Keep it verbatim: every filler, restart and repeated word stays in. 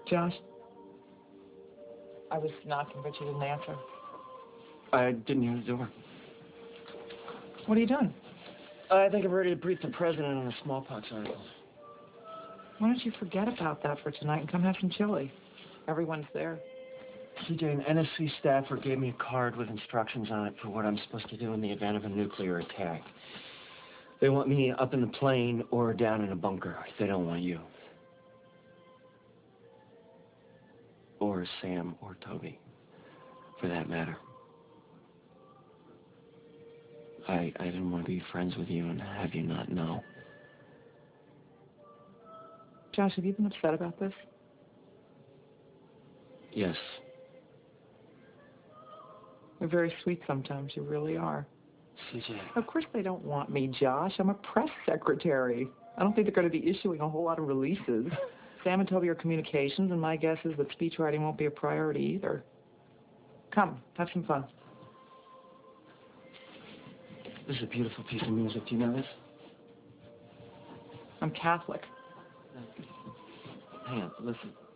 Josh? I was knocking, but you didn't answer. I didn't hear the door. What are you doing? I think I'm ready to brief the president on the smallpox article. Why don't you forget about that for tonight and come have some chili? Everyone's there. C J, an N S C staffer gave me a card with instructions on it for what I'm supposed to do in the event of a nuclear attack. They want me up in the plane or down in a bunker. They don't want you. Or Sam or Toby, for that matter. I, I didn't want to be friends with you and have you not know. Josh, have you been upset about this? Yes. You're very sweet sometimes. You really are. C J. Of course they don't want me, Josh. I'm a press secretary. I don't think they're going to be issuing a whole lot of releases. Sam and Toby are communications, and my guess is that speech writing won't be a priority either. Come, have some fun. This is a beautiful piece of music. Do you know this? I'm Catholic. Hang on, listen.